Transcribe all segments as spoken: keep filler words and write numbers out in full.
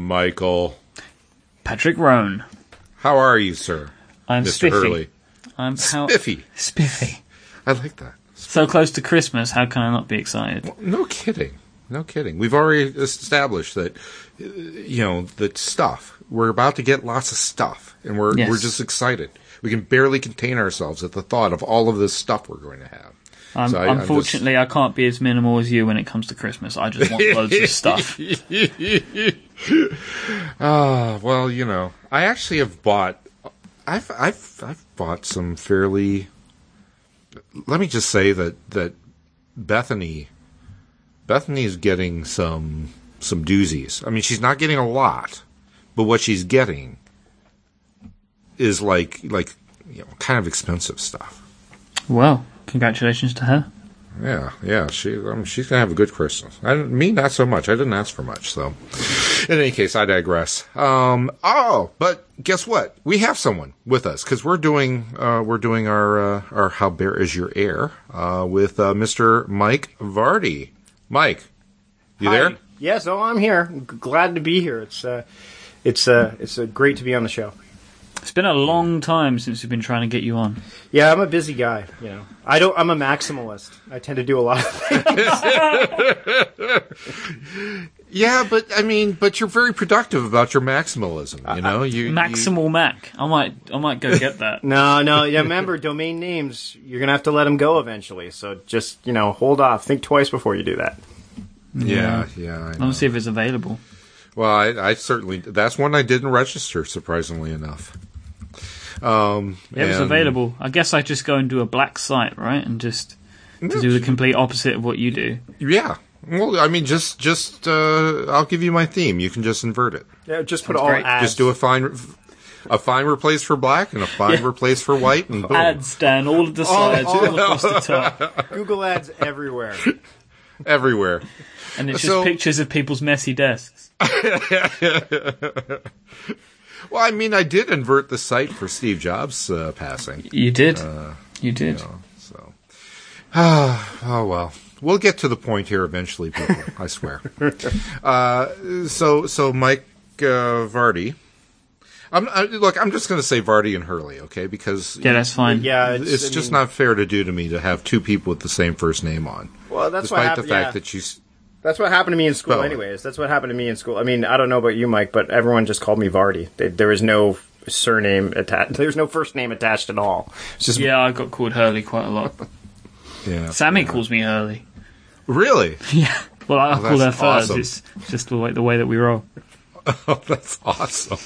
Michael. Patrick Roan. How are you, sir? I'm Mister spiffy. Hurley. I'm how, Spiffy. Spiffy. I like that. So close to Christmas, how can I not be excited? Well, no kidding. No kidding. We've already established that, you know, that stuff. We're about to get lots of stuff, and we're Yes. we're just excited. We can barely contain ourselves at the thought of all of this stuff we're going to have. Um, So I- I'm unfortunately, just- I can't be as minimal as you when it comes to Christmas. I just want loads of stuff. Ah, well, you know, I actually have bought. I've I've I've bought some fairly. Let me just say that that Bethany. Bethany's getting some some doozies. I mean, she's not getting a lot, but what she's getting is like like you know kind of expensive stuff. Well, congratulations to her. Yeah, yeah, she I mean, she's gonna have a good Christmas. I me not so much. I didn't ask for much, so. In any case, I digress. Um, oh, but guess what? We have someone with us because we're doing uh, we're doing our uh, our How Bare Is Your Air uh, with uh, Mister Mike Vardy. Mike, you Hi. there? Yes, oh, I'm here. I'm g- glad to be here. It's uh, it's uh, it's uh, great to be on the show. It's been a long time since we've been trying to get you on. Yeah, I'm a busy guy. You know, I don't. I'm a maximalist. I tend to do a lot of things. Yeah, but I mean, but you're very productive about your maximalism. You know, you Maximal Mac. I might, I might go get that. no, no. Yeah, remember, domain names. You're gonna have to let them go eventually. So just you know, hold off. Think twice before you do that. You, yeah, yeah. I know. Let's see if it's available. Well, I, I certainly that's one I didn't register. Surprisingly enough. Um, Yeah, it's and- available. I guess I just go and do a black site, right, and just to do the complete opposite of what you do. Yeah. Well, I mean, just just uh, I'll give you my theme. You can just invert it. Yeah, just put Sounds all great. ads. Just do a fine, a fine replace for black and a fine Yeah. replace for white, and boom, Ads down all of the sides, all across the top, Google ads everywhere. everywhere. and it's just So- pictures of people's messy desks. Well, I mean, I did invert the site for Steve Jobs' uh, passing. You did. Uh, you did. So, oh well, we'll get to the point here eventually, people. I swear. Uh, so, so Mike uh, Vardy. I'm, I, look, I'm just going to say Vardy and Hurley, okay? Because Yeah, that's fine. Yeah, it's, it's, I just mean, not fair to do to me to have two people with the same first name on. Well, that's what despite happened. the fact yeah. that she's. That's what happened to me in school, Well, anyways. That's what happened to me in school. I mean, I don't know about you, Mike, but everyone just called me Vardy. They, there was no surname attached. There's no first name attached at all. It's just Yeah, I got called Hurley quite a lot. Yeah. Sammy yeah. calls me Hurley. Really? Yeah. Well, I Oh, call her that's Furs. awesome. It's just the way, the way that we roll. Oh, that's awesome.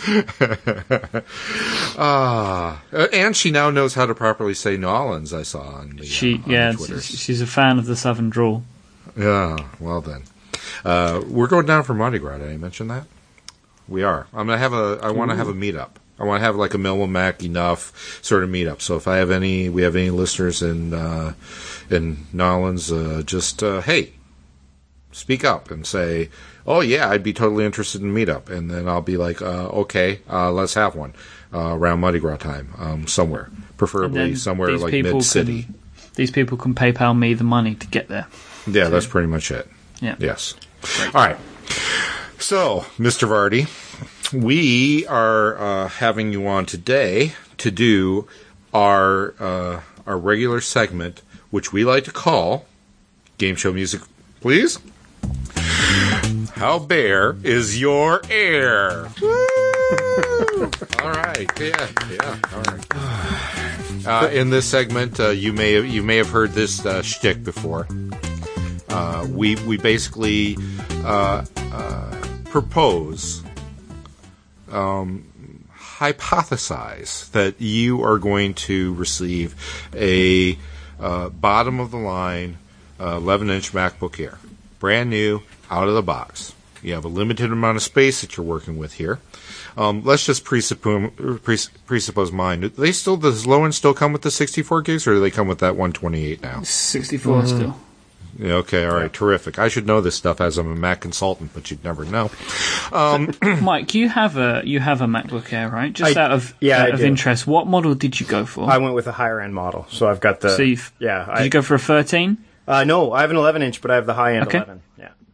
Ah, uh, and she now knows how to properly say Nolans. I saw on the She, uh, on yeah, the Twitters. she- she's a fan of the Southern drawl. Yeah, well then, uh, we're going down for Mardi Gras. Did I mention that? We are. I'm gonna have a. I want to have a meetup. I want to have like a Mellow Mac enough sort of meetup. So if I have any, we have any listeners in uh, in Nolans, uh, just uh, hey, speak up and say, oh yeah, I'd be totally interested in meetup, and then I'll be like, uh, okay, uh, let's have one uh, around Mardi Gras time, um, somewhere, And preferably then somewhere these like people mid city. can- These people can PayPal me the money to get there. Yeah, that's pretty much it. Yeah. Yes. All right. So, Mister Vardy, we are uh, having you on today to do our uh, our regular segment, which we like to call Game Show Music, Please. How bare is your air? Woo! All right. Yeah. Yeah. All right. Uh, in this segment, uh, you may have, you may have heard this uh, shtick before. Uh, we we basically uh, uh, propose, um, hypothesize that you are going to receive a uh, bottom of the line uh, eleven inch MacBook Air, brand new, out of the box. You have a limited amount of space that you're working with here. Um, let's just presuppose, pres- presuppose mine. Do they still, does low end still come with the sixty-four gigs, or do they come with that one twenty-eight now? sixty-four Mm-hmm. still. Yeah, okay, all right, terrific. I should know this stuff as I'm a Mac consultant, but you'd never know. Mike, you have a you have a MacBook Air, right? Just I- out of yeah, out I of do. interest, what model did you go for? I went with a higher end model, so I've got the. So you've- yeah, did I, you go for a thirteen? uh, no, I have an eleven inch, but I have the high end Okay. eleven. Yeah,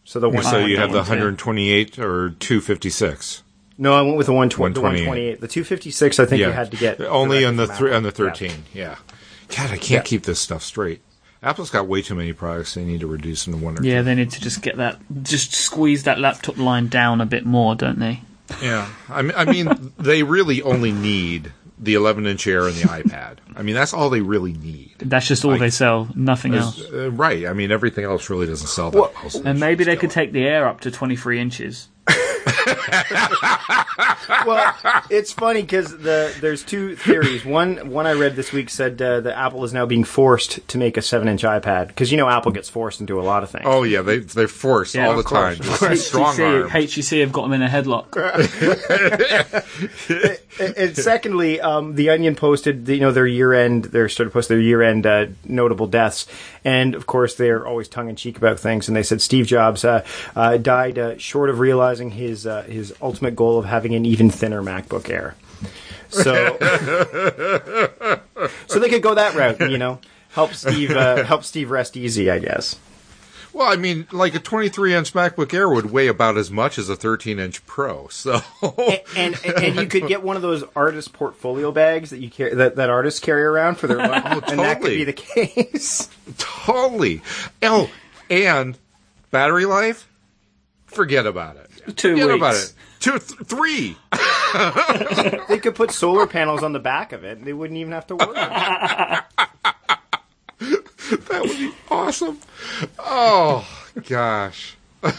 So the one. So you that have the one too. one hundred twenty-eight or two fifty-six. No, I went with the one twenty, the one one twenty-eight. twenty-eight. The two fifty-six, I think you had to get only on the directly three from on the Apple. thirteen. Yeah. God, I can't Yeah. keep this stuff straight. Apple's got way too many products. They need to reduce them to one or Yeah, two. they need to just get that, just squeeze that laptop line down a bit more, don't they? Yeah, I mean, I mean, they really only need the eleven inch Air and the iPad. I mean, that's all they really need. That's just all Like, they sell, nothing else. Uh, right. I mean, everything else really doesn't sell that Well, well. And maybe they could take the Air up to twenty-three inches. Well, it's funny because the there's two theories. One one I read this week said uh, that Apple is now being forced to make a seven inch iPad because you know Apple gets forced into a lot of things. Oh yeah, they they're forced Yeah, all the of time. course. Just strong H T C, arm. H T C have got them in a headlock. and, and secondly, um, the Onion posted you know their year end. They started posting their year end uh, notable deaths, and of course they're always tongue in cheek about things. And they said Steve Jobs uh, uh, died uh, short of realizing his uh, his ultimate goal of having an even thinner MacBook Air. So, so they could go that route, you know, help Steve uh, help Steve rest easy, I guess. Well, I mean, like a twenty-three inch MacBook Air would weigh about as much as a thirteen inch Pro. So, And, and and you could get one of those artist portfolio bags that you carry, that, that artists carry around for their lunch, Oh, and that could totally. be the case. totally. Oh, and battery life? Forget about it. Two Forget weeks. about it. Two, th- three. They could put solar panels on the back of it, and they wouldn't even have to worry. That would be awesome. Oh gosh.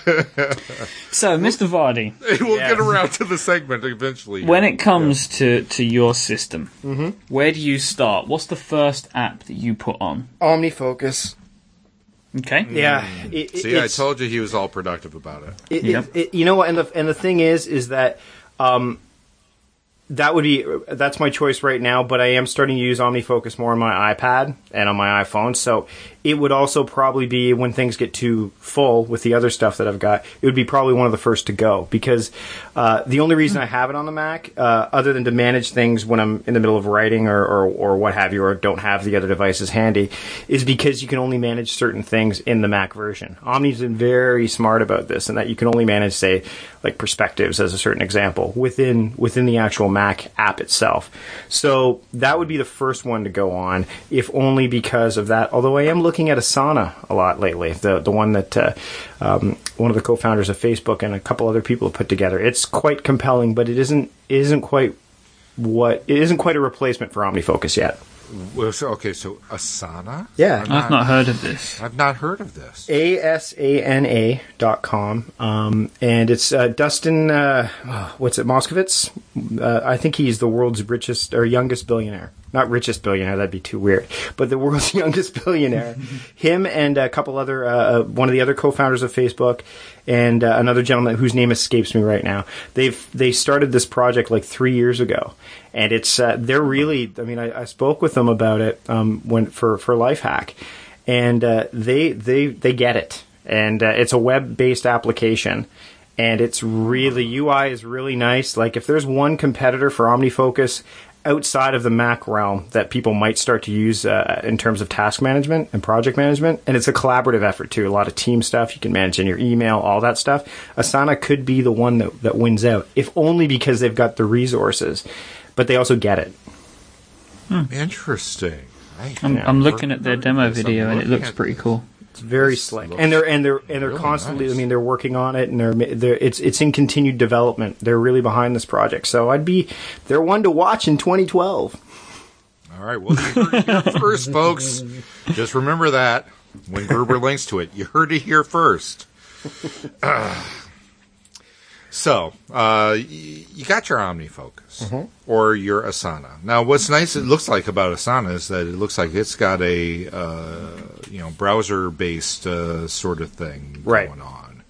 So, Mister Vardy, We'll Yes. get around to the segment eventually. when it comes to, to your system, Mm-hmm. where do you start? What's the first app that you put on? OmniFocus. Okay. Yeah. It, it- See, I it's- told you he was all productive about it. It, Yep. it, it, you know what? And the and the thing is, is that um, that would be that's my choice right now. But I am starting to use OmniFocus more on my iPad and on my iPhone. So it would also probably be when things get too full with the other stuff that I've got. It would be probably one of the first to go because uh, the only reason I have it on the Mac, uh, other than to manage things when I'm in the middle of writing or, or or what have you, or don't have the other devices handy, is because you can only manage certain things in the Mac version. Omni's been very smart about this, and that you can only manage, say, like perspectives as a certain example within within the actual Mac app itself. So that would be the first one to go on, if only because of that. Although I am looking at Asana a lot lately, the the one that uh, um, one of the co-founders of Facebook and a couple other people have put together. It's quite compelling, but it isn't it isn't quite what it isn't quite a replacement for OmniFocus yet. Well, so, okay, so Asana? Yeah. I'm I've not heard of this. I've not heard of this. A S A N A dot com. Um, and it's uh, Dustin, uh, oh, what's it, Moskovitz? Uh, I think he's the world's richest or youngest billionaire. Not richest billionaire, that'd be too weird. But the world's youngest billionaire. Him and a couple other, uh, one of the other co-founders of Facebook and uh, another gentleman whose name escapes me right now. They've they started this project like three years ago. And it's uh, they're really, I mean, I, I spoke with them about it um, when for, for Lifehack. And uh, they they they get it, and uh, it's a web-based application, and it's really U I is really nice. Like if there's one competitor for OmniFocus outside of the Mac realm that people might start to use uh, in terms of task management and project management, and it's a collaborative effort too. A lot of team stuff you can manage in your email, all that stuff. Asana could be the one that that wins out, if only because they've got the resources, but they also get it. Interesting. I- I'm, Yeah. I'm looking at their demo Yes, I'm video and it looking looks at pretty this. cool. It's very This slick, looks and they're and they're and they're really constantly. nice. I mean, they're working on it, and they're they're it's it's in continued development. They're really behind this project, so I'd be they're one to watch in twenty twelve. All right, well, you heard it here first, folks. Just remember that when Gerber links to it. You heard it here first. Uh, so, uh, y- you got your OmniFocus or your Asana. Now, what's nice, it looks like about Asana is that it looks like it's got a, uh, you know, browser-based uh, sort of thing Right. going on.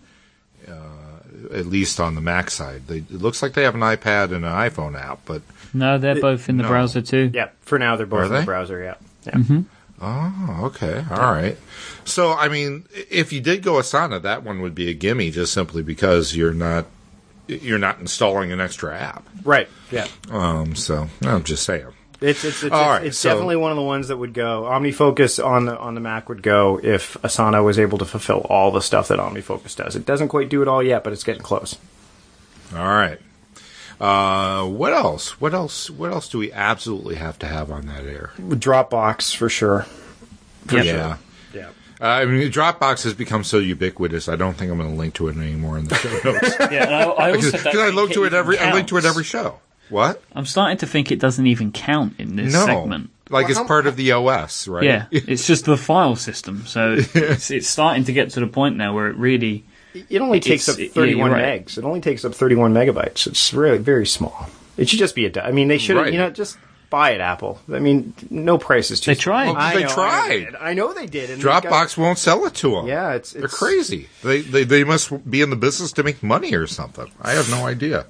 Uh, at least on the Mac side. They, it looks like they have an iPad and an iPhone app, but No, they're both in the no. browser too. Yeah, for now they're both Are in the they? browser. Yeah, yeah. Oh, okay. All right. So, I mean, if you did go Asana, that one would be a gimme just simply because you're not you're not installing an extra app. Right. Yeah. Um, so, I'm just saying. It's it's it's, All it's, right, it's so- definitely one of the ones that would go. OmniFocus on the on the Mac would go if Asana was able to fulfill all the stuff that OmniFocus does. It doesn't quite do it all yet, but it's getting close. All right. Uh, what else? What else? What else do we absolutely have to have on that air? Dropbox for sure. Yep. Yeah. Yeah. Uh, I mean, Dropbox has become so ubiquitous. I don't think I'm going to link to it anymore in the show notes. Yeah, and I, I also Because don't I think link to it every. I link to it counts. every show. What? I'm starting to think it doesn't even count in this No. segment. Like Well, it's how- part of the O S, right? Yeah, it's just the file system. So it's, it's starting to get to the point now where it really. It only takes It's- up yeah, thirty-one you're right. megs. It only takes up thirty-one megabytes. It's really very small. It should just be a. do- I mean, they should. Right. You know, just buy it, Apple. I mean, no price is too. They tried. Well, I they know, tried. I know, they did. I know they did. And they Dropbox got- won't sell it to them. Yeah, it's, They're it's crazy. They, they they must be in the business to make money or something. I have no idea.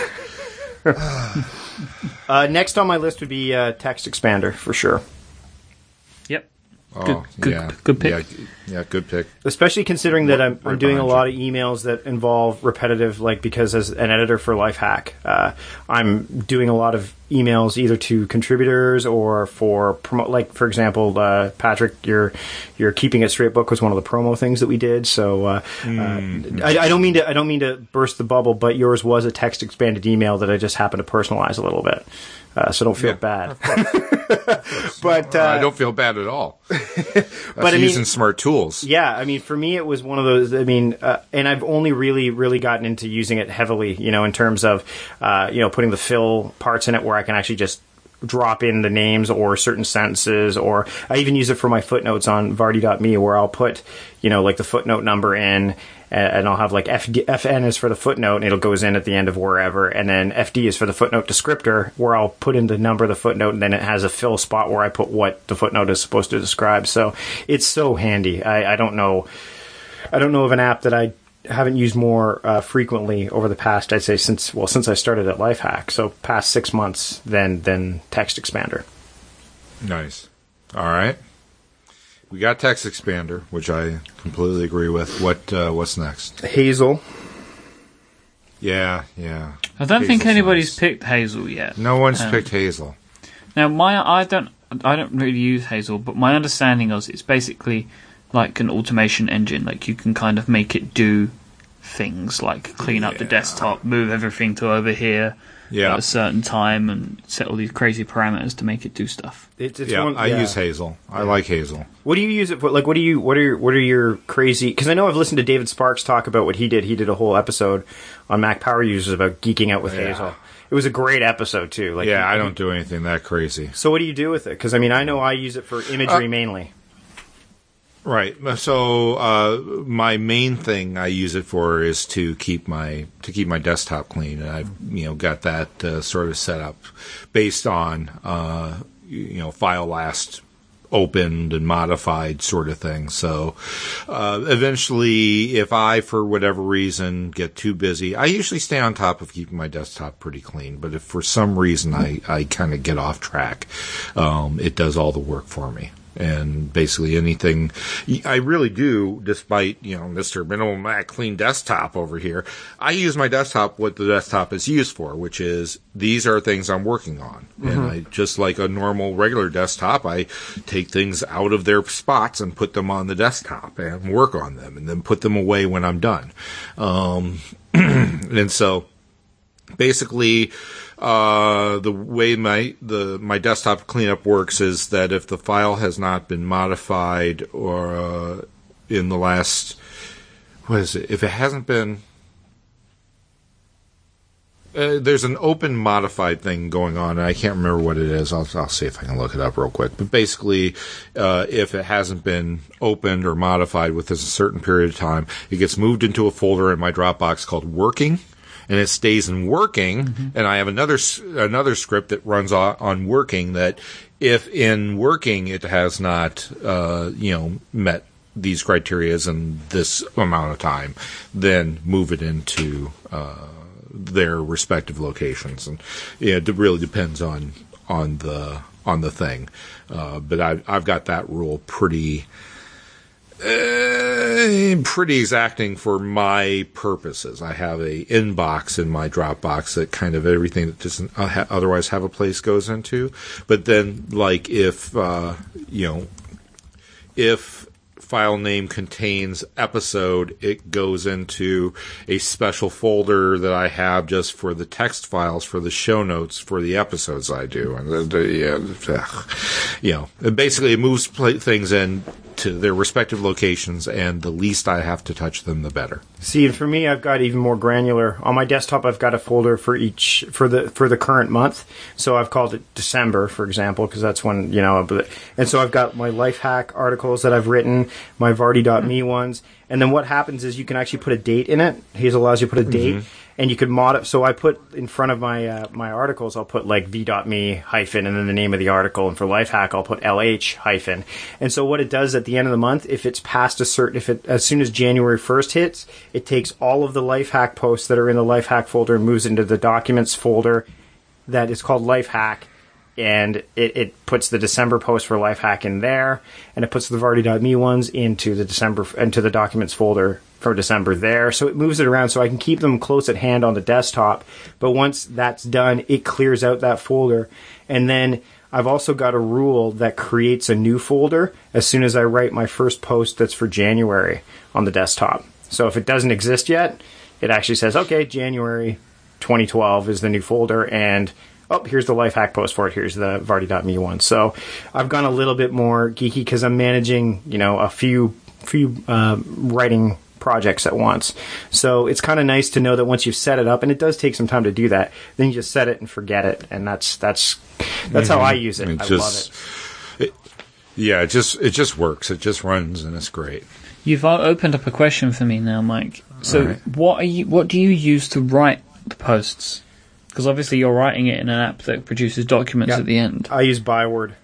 Uh, next on my list would be uh, Text Expander for sure. Yep. Oh, good, yeah, good pick. Yeah, yeah, good pick. Especially considering that I'm, I'm Right doing a behind lot of emails that involve repetitive, like because as an editor for Lifehack, uh, I'm doing a lot of emails either to contributors or for promo. Like for example, uh, Patrick, your your Keeping It Straight book was one of the promo things that we did. So uh, Mm. uh, I, I don't mean to I don't mean to burst the bubble, but yours was a text expanded email that I just happened to personalize a little bit. Uh, so don't feel Yeah, bad. But uh, I don't feel bad at all. That's But I mean- using smart tools. Yeah, I mean, for me, it was one of those. I mean, uh, and I've only really, really gotten into using it heavily, you know, in terms of, uh, you know, putting the fill parts in it where I can actually just drop in the names or certain sentences, or I even use it for my footnotes on Vardy dot me where I'll put, you know, like the footnote number in, and I'll have like F D, F N is for the footnote, and it goes in at the end of wherever, and then F D is for the footnote descriptor, where I'll put in the number of the footnote, and then it has a fill spot where I put what the footnote is supposed to describe. So it's so handy. I, I don't know, I don't know of an app that I haven't used more uh, frequently over the past, I'd say since well since I started at Lifehack, so past six months than than Text Expander. Nice. All right. We got Text Expander, which I completely agree with. What uh, what's next? Hazel. Yeah, yeah. I don't think Hazel's anybody's nice. picked Hazel yet. No one's Um, picked Hazel. Now, my I don't I don't really use Hazel, but my understanding is it's basically like an automation engine. Like you can kind of make it do things like clean up the Yeah. desktop, move everything to over here Yeah. at a certain time, and set all these crazy parameters to make it do stuff. It's, it's Yeah, one, I use Hazel. I like Hazel. What do you use it for? Like, what do you? What are your, what are your crazy? Because I know I've listened to David Sparks talk about what he did. He did a whole episode on Mac Power Users about geeking out with Yeah. Hazel. It was a great episode too. Like, Yeah, he- I don't do anything that crazy. So what do you do with it? Because I mean, I know I use it for imagery Uh, mainly. Right. So uh, my main thing I use it for is to keep my to keep my desktop clean, and I've you know got that uh, sort of set up based on uh, you know file last opened and modified sort of thing. So uh, eventually, if I for whatever reason get too busy, I usually stay on top of keeping my desktop pretty clean. But if for some reason I I kind of get off track, um, it does all the work for me. And basically anything I really do, despite, you know, Mister Minimal Mac Clean Desktop over here, I use my desktop what the desktop is used for, which is these are things I'm working on. Mm-hmm. And I, just like a normal regular desktop, I take things out of their spots and put them on the desktop and work on them and then put them away when I'm done. Um, and so basically, Uh, the way my the my desktop cleanup works is that if the file has not been modified or uh, in the last what is it? If it hasn't been uh, there's an open modified thing going on, and I can't remember what it is. I'll I'll see if I can look it up real quick. But basically, uh, if it hasn't been opened or modified within a certain period of time, it gets moved into a folder in my Dropbox called Working. And it stays in working, mm-hmm. and I have another another script that runs on, on working that if in working it has not, uh, you know, met these criteria in this amount of time, then move it into uh, their respective locations. And yeah, it really depends on on the on the thing. Uh, but I, I've got that rule pretty. Uh, pretty exacting for my purposes. I have a inbox in my Dropbox that kind of everything that doesn't uh, ha- otherwise have a place goes into. But then, like, if, uh, you know, if file name contains episode, it goes into a special folder that I have just for the text files for the show notes for the episodes I do. And, uh, yeah, you know, basically it moves pl- things in to their respective locations, and the least I have to touch them, the better. See, and for me, I've got even more granular. On my desktop, I've got a folder for each for the for the current month. So I've called it December, for example, because that's when, you know. And so I've got my life hack articles that I've written, my Vardy dot me ones, and then what happens is you can actually put a date in it. Hazel allows you to put a date. Mm-hmm. And you could mod it. So I put in front of my uh, my articles, I'll put like v dot me hyphen and then the name of the article. And for Lifehack, I'll put lh hyphen. And so what it does at the end of the month, if it's past a certain, if it as soon as January first hits, it takes all of the Lifehack posts that are in the Lifehack folder and moves into the documents folder that is called Lifehack. And it, it puts the December post for Lifehack in there, and it puts the Vardy dot me ones into the December into the documents folder for December there. So it moves it around so I can keep them close at hand on the desktop. But once that's done, it clears out that folder. And then I've also got a rule that creates a new folder as soon as I write my first post that's for January on the desktop. So if it doesn't exist yet, it actually says, okay, January twenty twelve is the new folder, and oh, here's the Lifehack post for it. Here's the Vardy dot me one. So I've gone a little bit more geeky because I'm managing, you know, a few few uh, writing projects at once. So it's kind of nice to know that once you've set it up, and it does take some time to do that, then you just set it and forget it, and that's that's that's mm-hmm. how I use it. it I just, love it. it. Yeah, it just it just works. It just runs, and it's great. You've opened up a question for me now, Mike. So right. what are you? What do you use to write the posts? Because obviously you're writing it in an app that produces documents yeah. at the end. I use Byword.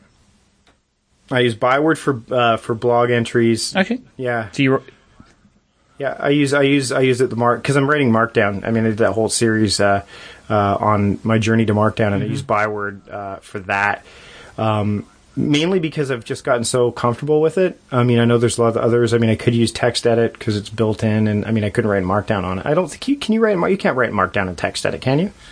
I use Byword for uh, for blog entries. Okay. Yeah. So you. Yeah, I use I use I use it the mark because I'm writing Markdown. I mean, I did that whole series uh, uh, on my journey to Markdown, and mm-hmm. I use Byword uh, for that. Um, mainly because I've just gotten so comfortable with it. I mean, I know there's a lot of others. I mean, I could use TextEdit because it's built in, and I mean, I couldn't write Markdown on it. I don't think you can. You write you can't write Markdown in TextEdit, can you?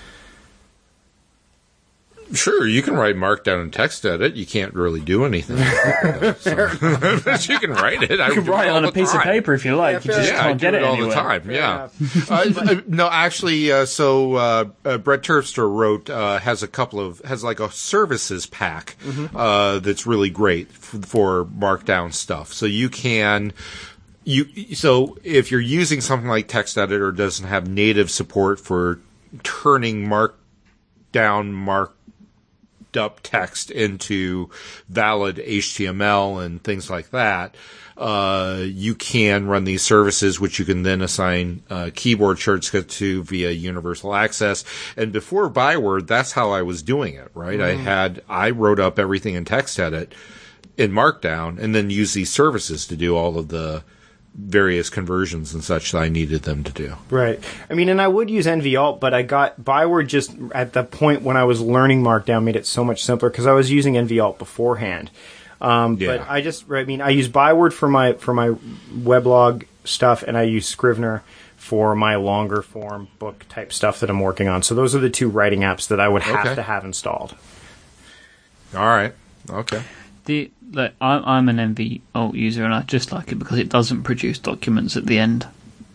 Sure, you can write Markdown and TextEdit. You can't really do anything. So, but you can write it. I you can write it on a piece time. of paper if you like. Yeah, you just yeah, can't I get do it, it all anywhere. the time. Yeah. uh, no, actually, uh, so uh, uh, Brett Terpstra wrote uh, has a couple of has like a services pack mm-hmm. uh, that's really great for, for Markdown stuff. So you can. You so if you're using something like TextEdit or doesn't have native support for turning Markdown mark up text into valid H T M L and things like that, uh, you can run these services, which you can then assign uh, keyboard shortcuts to via universal access. And before Byword, that's how I was doing it, right? Mm. I had I wrote up everything in TextEdit in Markdown, and then used these services to do all of the various conversions and such that I needed them to do. Right. I mean, and I would use N V Alt, but I got Byword just at the point when I was learning Markdown made it so much simpler because I was using N V Alt beforehand. Um, yeah. But I just, I mean, I use Byword for my for my weblog stuff, and I use Scrivener for my longer form book type stuff that I'm working on. So those are the two writing apps that I would have okay. to have installed. All right. Okay. The like, I'm, I'm an N V Alt user, and I just like it because it doesn't produce documents at the end.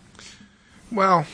Well,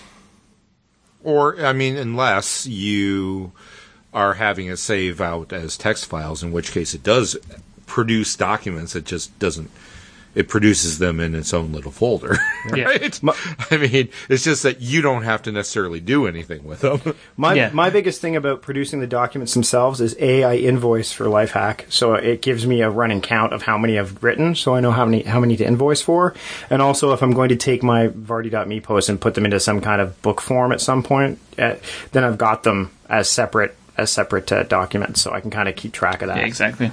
or, I mean, unless you are having it save out as text files, in which case it does produce documents. It just doesn't. It produces them in its own little folder, right? Yeah. I mean, it's just that you don't have to necessarily do anything with them. My yeah. my biggest thing about producing the documents themselves is A, I invoice for Lifehack, so it gives me a running count of how many I've written, so I know how many how many to invoice for. And also, if I'm going to take my Vardy dot me posts and put them into some kind of book form at some point, uh, then I've got them as separate as separate uh, documents, so I can kind of keep track of that. Yeah, exactly.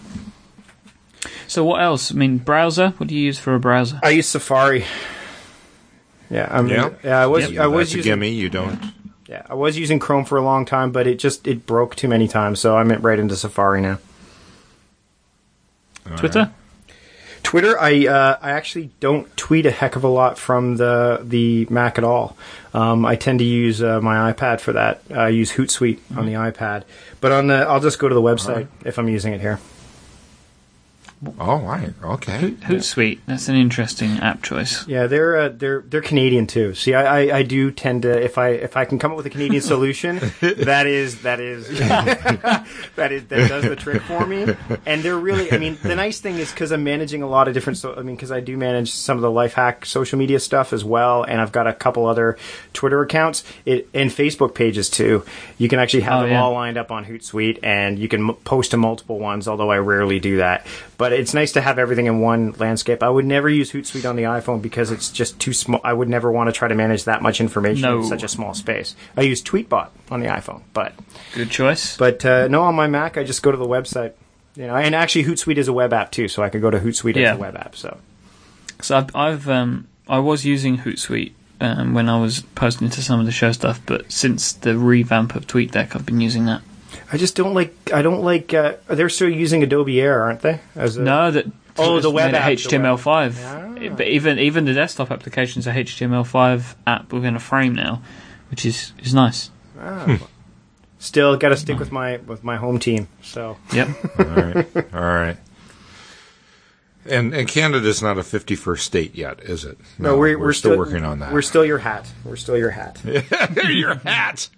So what else? I mean, browser. What do you use for a browser? I use Safari. Yeah, I mean, yeah. yeah. I was, yep. I was That's using. a gimme. You don't. Yeah, I was using Chrome for a long time, but it just it broke too many times, so I went right into Safari now. All Twitter. Right. Twitter, I uh, I actually don't tweet a heck of a lot from the the Mac at all. Um, I tend to use uh, my iPad for that. I use Hootsuite mm-hmm. on the iPad, but on the I'll just go to the website right. if I'm using it here. Oh, right. Okay. Hoot, Hootsuite. That's an interesting app choice. Yeah, they're uh, they're they're Canadian too. See, I, I, I do tend to if I if I can come up with a Canadian solution, that is that is that is that does the trick for me. And they're really. I mean, the nice thing is because I'm managing a lot of different. So, I mean, because I do manage some of the life hack social media stuff as well, and I've got a couple other Twitter accounts it, and Facebook pages too. You can actually have oh, them yeah. all lined up on Hootsuite, and you can m- post to multiple ones. Although I rarely do that, but it's nice to have everything in one landscape. I would never use Hootsuite on the iPhone because it's just too small. I would never want to try to manage that much information no. in such a small space. I use Tweetbot on the iPhone, but good choice. But uh, no, on my Mac, I just go to the website. You know, and actually, Hootsuite is a web app too, so I could go to Hootsuite yeah. as a web app. So, so I've, I've um, I was using Hootsuite um, when I was posting to some of the show stuff, but since the revamp of TweetDeck, I've been using that. I just don't like. I don't like. Uh, they're still using Adobe Air, aren't they? As a, no, that oh, the web app, H T M L five. Ah. But even even the desktop applications are H T M L five app within a frame now, which is is nice. Ah. Still got to stick with my with my home team. So yep. All right. All right. And and Canada's not a fifty-first state yet, is it? No, no we're, we're, we're still, still working on that. We're still your hat. We're still your hat. Your hat.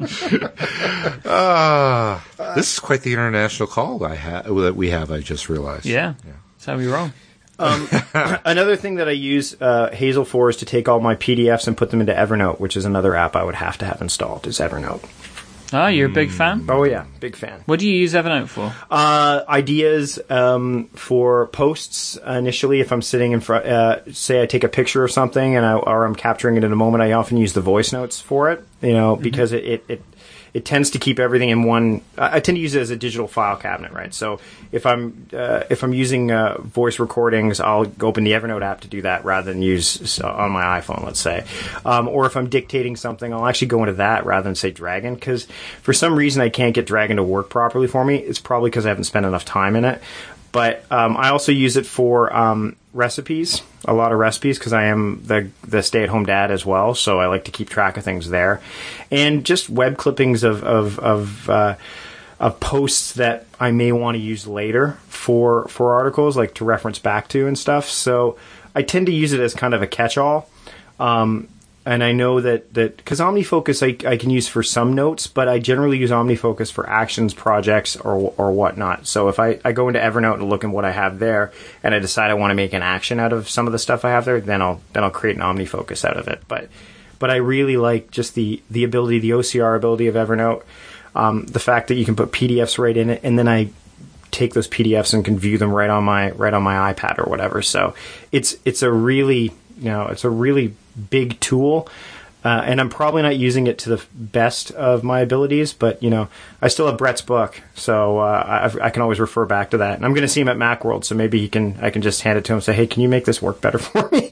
uh, this is quite the international call I ha- that we have. I just realized. Yeah, yeah. That's how we roll. Um, another thing that I use uh, Hazel for is to take all my P D Fs and put them into Evernote, which is another app I would have to have installed. Is Evernote. Oh, you're a big fan? Oh, yeah. Big fan. What do you use Evernote for? Uh, ideas um, for posts initially. If I'm sitting in front, uh, say I take a picture of something and I, or I'm capturing it in a moment, I often use the voice notes for it, you know, mm-hmm. because it, it, it it tends to keep everything in one. I tend to use it as a digital file cabinet, right? So if I'm uh, if I'm using uh, voice recordings, I'll open the Evernote app to do that rather than use uh, on my iPhone, let's say. Um, or if I'm dictating something, I'll actually go into that rather than say Dragon, because for some reason I can't get Dragon to work properly for me. It's probably because I haven't spent enough time in it. But um, I also use it for um, recipes, a lot of recipes, because I am the the stay-at-home dad as well, so I like to keep track of things there. And just web clippings of of of, uh, of posts that I may want to use later for for articles, like to reference back to and stuff. So I tend to use it as kind of a catch-all. Um, And I know that, that because OmniFocus I, I can use for some notes, but I generally use OmniFocus for actions, projects, or or whatnot. So if I, I go into Evernote and look at what I have there, and I decide I want to make an action out of some of the stuff I have there, then I'll then I'll create an OmniFocus out of it. But but I really like just the, the ability, the O C R ability of Evernote, um, the fact that you can put P D Fs right in it, and then I take those P D Fs and can view them right on my right on my iPad or whatever. So it's it's a really you know it's a really big tool, uh, and I'm probably not using it to the best of my abilities, but you know I still have Brett's book, so uh, I, I can always refer back to that. And I'm going to see him at Macworld, so maybe he can I can just hand it to him and say, hey, can you make this work better for me?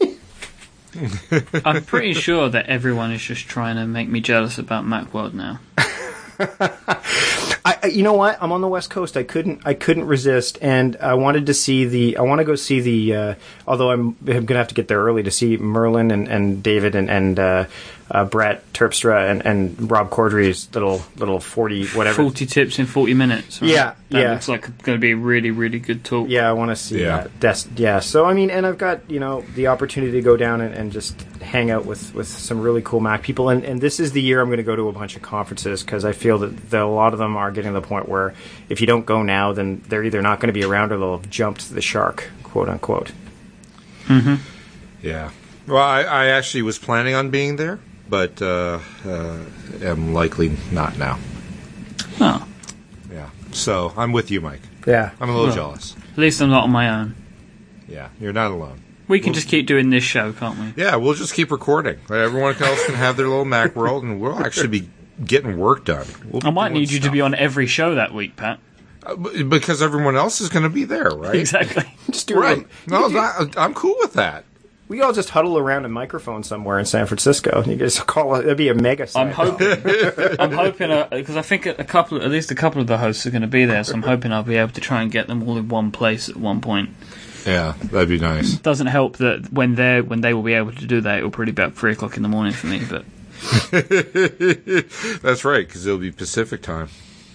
I'm pretty sure that everyone is just trying to make me jealous about Macworld now. I, you know what? I'm on the West Coast. I couldn't. I couldn't resist, and I wanted to see the. I want to go see the. Uh, although I'm, I'm going to have to get there early to see Merlin and, and David and and uh, uh, Brett Terpstra and, and Rob Corddry's little little forty whatever. Forty tips in forty minutes. Right? Yeah, that yeah. looks like going to be a really really good talk. Yeah, I want to see yeah. that. That's, yeah. So I mean, and I've got you know the opportunity to go down and, and just hang out with, with some really cool Mac people, and and this is the year I'm going to go to a bunch of conferences because I feel that the, a lot of them are getting to the point where if you don't go now, then they're either not going to be around or they'll have jumped the shark, quote unquote. Mm-hmm. Yeah. Well, I, I actually was planning on being there, but uh, uh, am likely not now. Oh. Yeah. So I'm with you, Mike. Yeah. I'm a little well, jealous. At least I'm not on my own. Yeah, you're not alone. We can we'll, just keep doing this show, can't we? Yeah, we'll just keep recording. Everyone else can have their little Macworld, and we'll actually be getting work done. We'll I might need you stuff. to be on every show that week, Pat. Uh, because everyone else is going to be there, right? Exactly. Just do right. it. No, do, that, I'm cool with that. We all just huddle around a microphone somewhere in San Francisco. You guys call it. It'd be a mega site. I'm hoping. I'm hoping because uh, I think a couple, at least a couple of the hosts are going to be there. So I'm hoping I'll be able to try and get them all in one place at one point. Yeah, that'd be nice. Doesn't help that when they when they will be able to do that, it will probably be about three o'clock in the morning for me. But that's right, because it'll be Pacific time.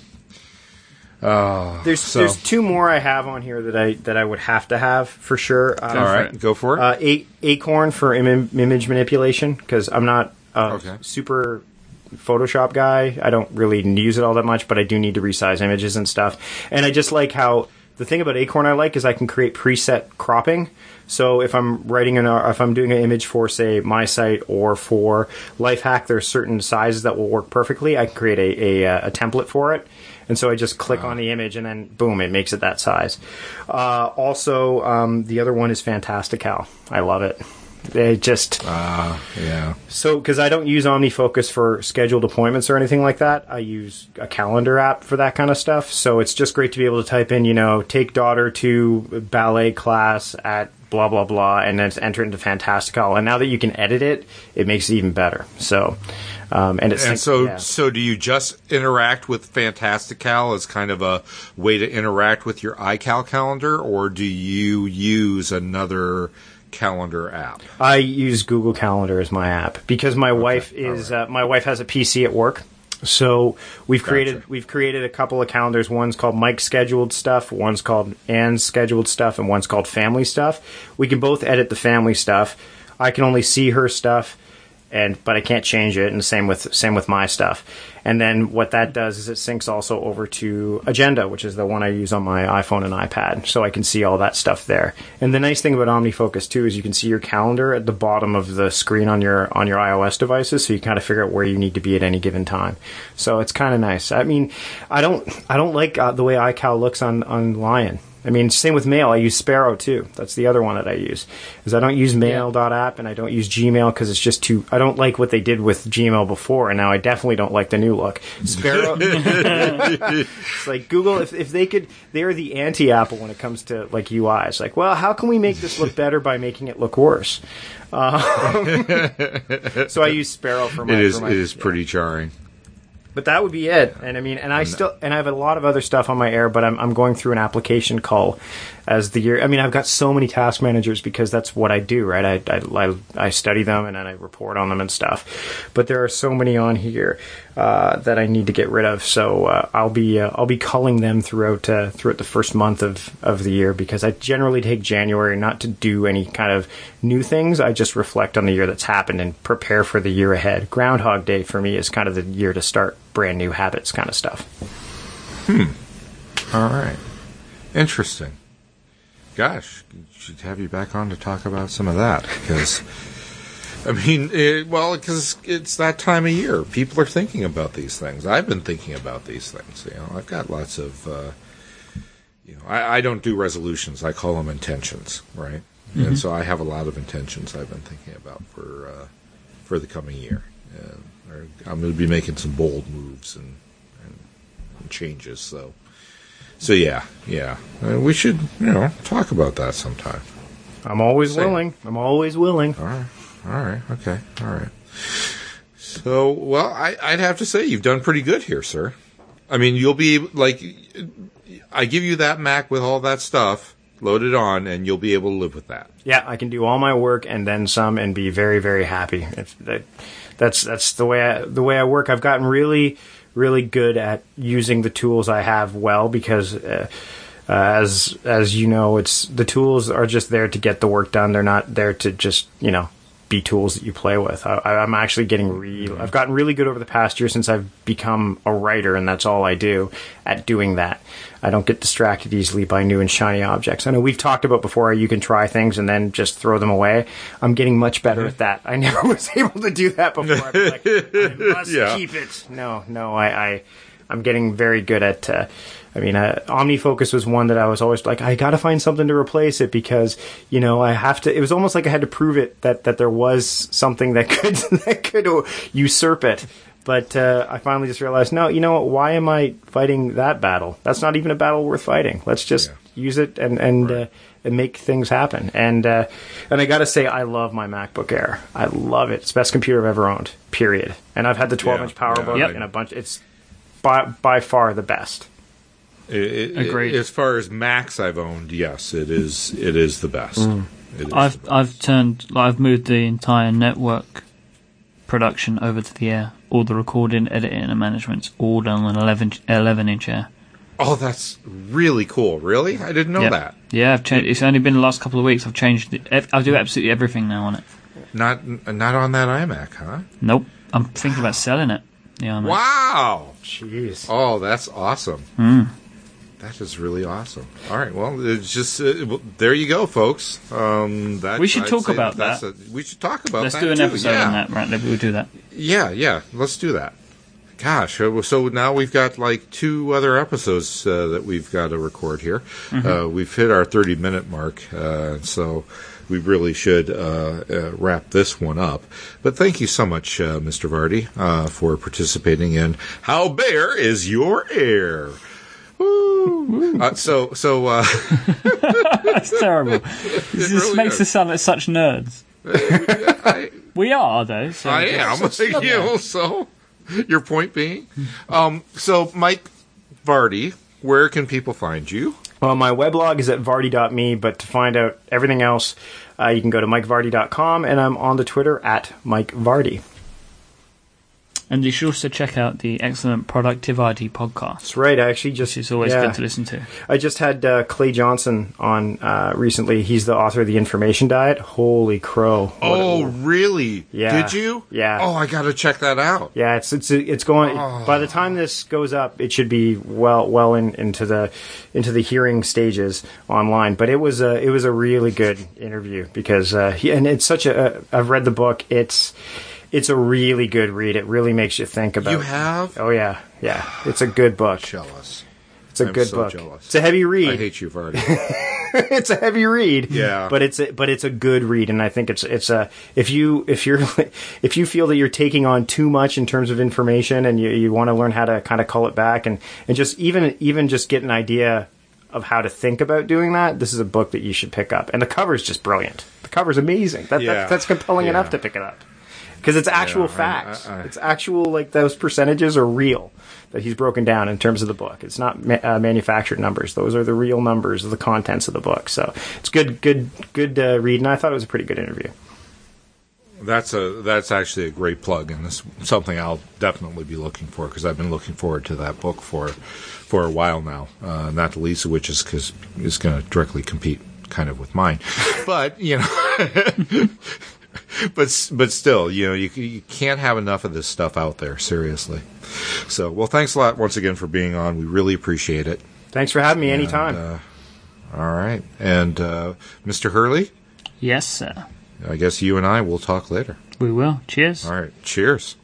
Oh, there's so. there's two more I have on here that I that I would have to have for sure. Um, All right, go for it. Uh, a- Acorn for Im- image manipulation, because I'm not a okay. super Photoshop guy. I don't really use it all that much, but I do need to resize images and stuff. And I just like how the thing about Acorn I like is I can create preset cropping. So if I'm writing an, if I'm doing an image for, say, my site or for Lifehack, there's certain sizes that will work perfectly. I can create a, a, a template for it. And so I just click wow. on the image and then boom, it makes it that size. Uh, also, um, the other one is Fantastical. I love it. It just uh, yeah. So because I don't use OmniFocus for scheduled appointments or anything like that, I use a calendar app for that kind of stuff. So it's just great to be able to type in, you know, take daughter to ballet class at blah blah blah, and then enter it into Fantastical. And now that you can edit it, it makes it even better. So. Um, and it's and so, yeah. so do you just interact with Fantastical as kind of a way to interact with your iCal calendar, or do you use another calendar app? I use Google Calendar as my app because my okay. wife is right. uh, my wife has a P C at work. So we've gotcha. created we've created a couple of calendars. One's called Mike's scheduled stuff, one's called Anne's scheduled stuff, and one's called family stuff. We can both edit the family stuff. I can only see her stuff. And but I can't change it, and the same with same with my stuff. And then what that does is it syncs also over to Agenda, which is the one I use on my iPhone and iPad, so I can see all that stuff there. And the nice thing about OmniFocus too is you can see your calendar at the bottom of the screen on your on your iOS devices, so you kind of figure out where you need to be at any given time. So it's kind of nice. I mean, I don't I don't like uh, the way iCal looks on on Lion. I mean, same with Mail. I use Sparrow, too. That's the other one that I use. Is I don't use Mail.app, and I don't use Gmail because it's just too... I don't like what they did with Gmail before, and now I definitely don't like the new look. Sparrow... It's like Google, if if they could... They're the anti-Apple when it comes to, like, U I. It's like, well, how can we make this look better by making it look worse? Um, so I use Sparrow for my... It is, for my, it is yeah. pretty jarring. But that would be it. And I mean, and I still, and I have a lot of other stuff on my Air, but I'm I'm going through an application call as the year. I mean, I've got so many task managers because that's what I do, right? I I, I study them and then I report on them and stuff. But there are so many on here uh, that I need to get rid of. So uh, I'll be uh, I'll be culling them throughout uh, throughout the first month of, of the year because I generally take January not to do any kind of new things. I just reflect on the year that's happened and prepare for the year ahead. Groundhog Day for me is kind of the year to start brand new habits kind of stuff. Hmm. All right. Interesting. Gosh, should have you back on to talk about some of that because, I mean, it, well, because it's that time of year. People are thinking about these things. I've been thinking about these things. You know, I've got lots of, uh, you know, I, I don't do resolutions. I call them intentions, right? Mm-hmm. And so I have a lot of intentions I've been thinking about for uh, for the coming year. Uh, I'm going to be making some bold moves and, and, and changes. So, so yeah, yeah. Uh, we should, you know, talk about that sometime. I'm always Same. willing. I'm always willing. All right. All right. Okay. All right. So, well, I, I'd have to say you've done pretty good here, sir. I mean, you'll be like, I give you that Mac with all that stuff loaded on, and you'll be able to live with that. Yeah, I can do all my work and then some, and be very, very happy. If that, that's that's the way I, the way I work. I've gotten really, really good at using the tools I have well because, uh, uh, as as you know, it's the tools are just there to get the work done. They're not there to just you know be tools that you play with. I, I'm actually getting real. I've gotten really good over the past year since I've become a writer, and that's all I do at doing that. I don't get distracted easily by new and shiny objects. I know we've talked about before you can try things and then just throw them away. I'm getting much better at that. I never was able to do that before. I'd be like, I must yeah. keep it. No, no, I, I, I'm getting very good at. Uh, I mean, uh, OmniFocus was one that I was always like, I got to find something to replace it because, you know, I have to. It was almost like I had to prove it that, that there was something that could that could usurp it. But uh, I finally just realized, no, you know what? Why am I fighting that battle? That's not even a battle worth fighting. Let's just yeah. use it and and, right. uh, and make things happen. And uh, and I got to say, I love my MacBook Air. I love it. It's the best computer I've ever owned. Period. And I've had the twelve-inch yeah. PowerBook yeah. and a bunch. It's by by far the best. It, it, Agreed. As far as Macs I've owned, yes, it is. It is the best. Mm. It is I've the best. I've turned I've moved the entire network production over to the Air. All the recording, editing, and management's all done on an eleven, eleven inch Air. Oh, that's really cool. Really, I didn't know Yep. that. Yeah, I've changed. It's only been the last couple of weeks. I've changed. It. ev- I do absolutely everything now on it. Not not on that iMac, huh? Nope. I'm thinking about selling it. Yeah, mate. Wow. Jeez. Oh, that's awesome. Mm. That is really awesome. All right, well, it's just uh, well, there you go, folks. Um, that, We should I'd talk say about that's that. A, we should talk about Let's that. do an too. episode yeah. on that, right? We'll do that. Yeah, yeah. Let's do that. Gosh, uh, so now we've got like two other episodes uh, that we've got to record here. Mm-hmm. Uh, we've hit our thirty minute mark, uh, so we really should uh, uh, wrap this one up. But thank you so much, uh, Mister Vardy, uh, for participating in How Bare Is Your Air? Woo! Uh, so, so uh, That's terrible. This just really makes is. us sound like such nerds. I, We are, though. So I am. You know, so your point being, um, so Mike Vardy, where can people find you? Well, my weblog is at vardy dot me, but to find out everything else, uh, you can go to mike vardy dot com, and I'm on the Twitter at Mike Vardy. And you should also check out the excellent Productivity podcast, That's right. I actually just which is always yeah. good to listen to. I just had uh, Clay Johnson on uh, recently. He's the author of The Information Diet. Holy crow! What Oh, a- really? Yeah. Did you? Yeah. Oh, I got to check that out. yeah, it's it's it's going. Oh. By the time this goes up, it should be well well in, into the into the hearing stages online. But it was a it was a really good interview because uh, he, and it's such a. I've read the book. It's it's a really good read. It really makes you think about. You have? Oh yeah, yeah. It's a good book. Jealous. It's a I'm good so book. jealous. It's a heavy read. I hate you, Vardy. It's a heavy read. Yeah. But it's a, but it's a good read, and I think it's it's a if you if you're if you feel that you're taking on too much in terms of information, and you, you want to learn how to kind of cull it back, and, and just even even just get an idea of how to think about doing that, this is a book that you should pick up. And the cover is just brilliant. The cover's amazing. That, Yeah. that that's compelling Yeah. enough to pick it up. Because it's actual I- facts. I- I- It's actual, like, those percentages are real that he's broken down in terms of the book. It's not ma- uh, manufactured numbers. Those are the real numbers of the contents of the book. So it's good, good, good uh, read, and I thought it was a pretty good interview. That's a that's actually a great plug, and this is something I'll definitely be looking for because I've been looking forward to that book for for a while now. Uh, not the least of which is because it's going to directly compete kind of with mine, but you know. But but still, you know, you you can't have enough of this stuff out there. Seriously. So, well, thanks a lot once again for being on. We really appreciate it. Thanks for having me anytime. And, uh, all right, and uh, Mister Hurley, Yes, sir. I guess you and I will talk later. We will. Cheers. All right, cheers.